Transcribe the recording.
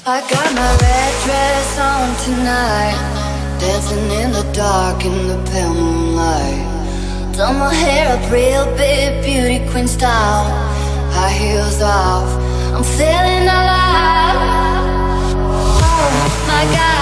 I got my red dress on tonight, dancing in the dark in the pale moonlight. Done my hair up real big, beauty queen style. High heels off, I'm feeling alive. Oh my God,